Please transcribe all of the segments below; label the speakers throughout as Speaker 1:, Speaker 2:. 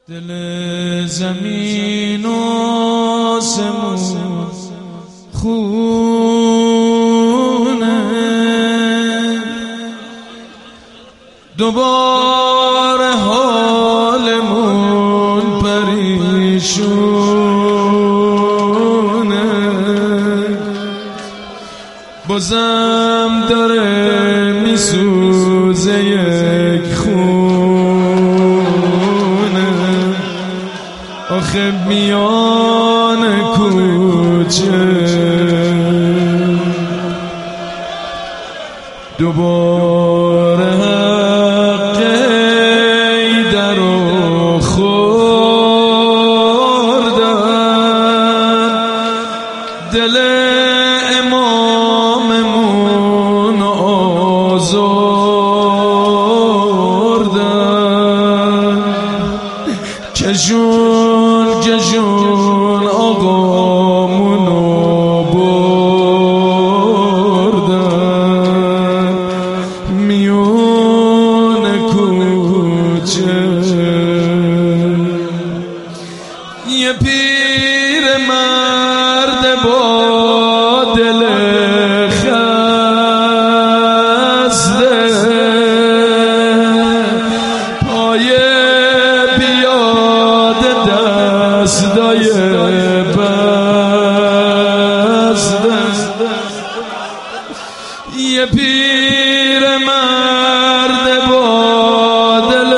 Speaker 1: دل زمین و آسمون خونه، دوباره حالمون پریشونه، بازم داره میسوزه یک خونه، آخه میان کوچه دوباره حق ایدرو خوردن، دل اماممون آزردن، کشون کشون آقامونو بردن میون کوچه. یه پیر مرد با دل خسته، پای پیاده دستای بسته، یه پیر مرد با دل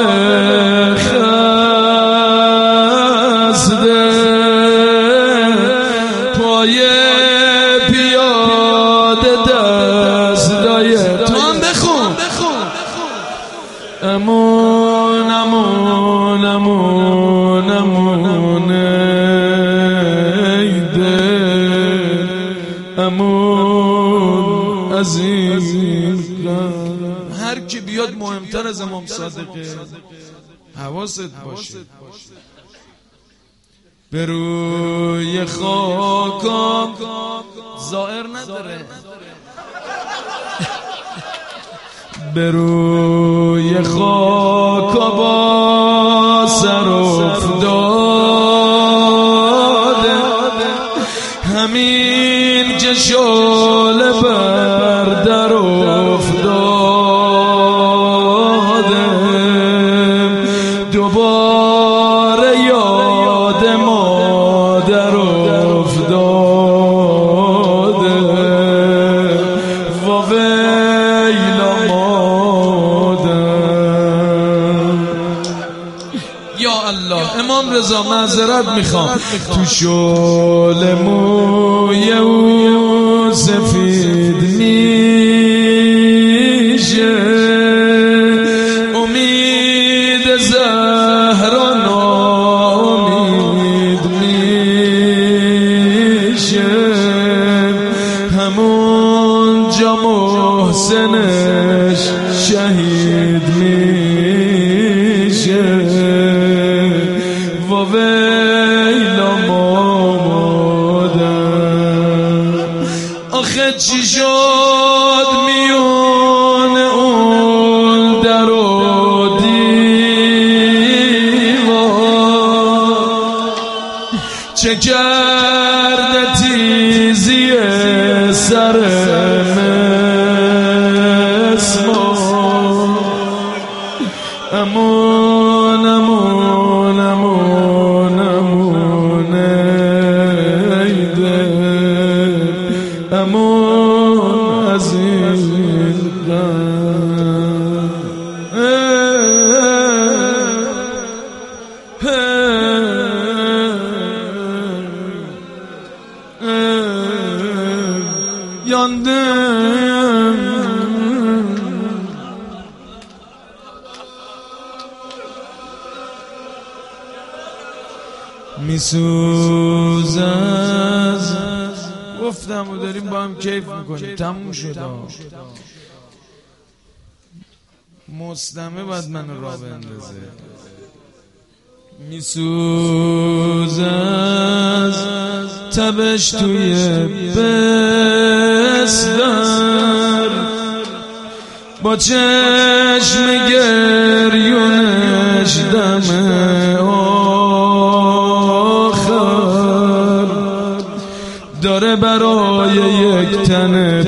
Speaker 1: خسته، پای پیاده دستای تو هم بخون امون امون امون امون ایده امون عزیز. هر کی بیاد مهمتر از امام صادقه، حواست باشه. به روی خاکم ظاهر نداره، به روی خاک با سر افتاده، همین که شعله بر در افتاده، دوباره یاد مادر افتاده، و ویلا یا الله. امام رضا معذرت میخوام، تو شعله موی او سفید میشه، امید زهرا ناامید میشه، همون جا محسنش شهید میشه، و ویلا مادر. آخه چی شد میون اون در و دیوار، چه کرده تیزی سر مسمار، امون امون امون امون ایده امون عزیز. یاندم میسوزم، گفتم و داریم با هم کیف میکنیم. تموم شد، مستمع باید من راه بندازه. میسوزم تبش توی بستر، با چشم گریونش دم آخر داره برای یک تن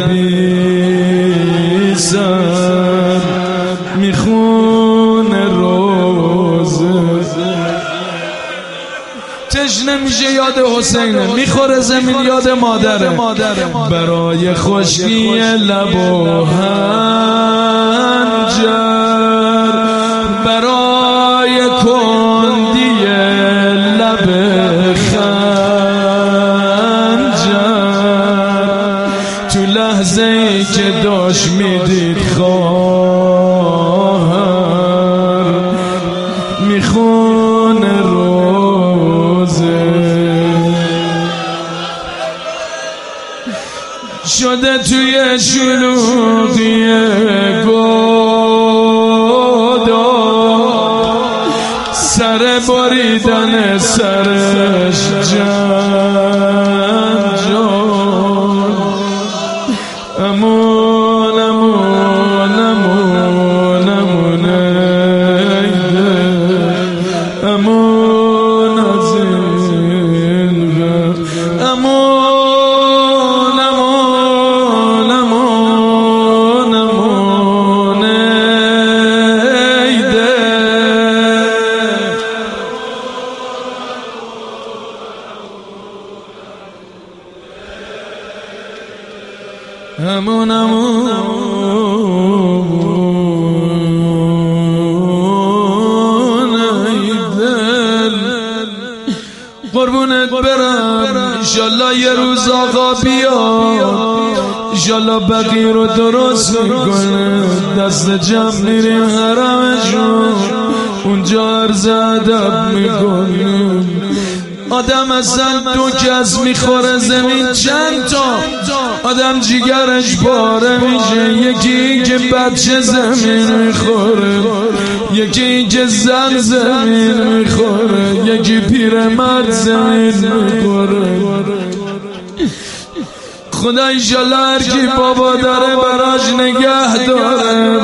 Speaker 1: بی سر میخونه روزه. تشنه میشه یاد حسینه، میخوره زمین یاد مادره، برای خشکی لب و هنجر، برای کندی لب خنجر، تو لحظه ای که داشت میدید خواهر میخونه روزه. شده توی شلوغی گودا سر بریدن سرش جنجال، امون امون امون امون امون از این امون امون امون امون ایده امون امون ایدل. قربونت برم انشالله یه روز آقا بیاد، انشالله بقیه رو درست میکنه، دست جمع میریم حرمشون، اونجا عرض ادب میکنیم. آدم اصلا دو کس میخوره زمین چند تا آدم جیگرش پاره میشه، یکی که بچه زمین میخوره، یکی که زن زمین میخوره، یکی پیرمرد زمین میخوره. خدا انشالله هر کی بابا داره براش نگه داره.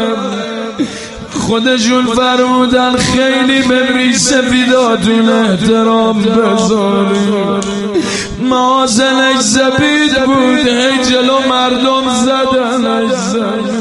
Speaker 1: خودشون فرمودن خیلی به ریش سفیداتون احترام بذاریم. معاذنش زبید بود، هی جلو مردم زدنش زد.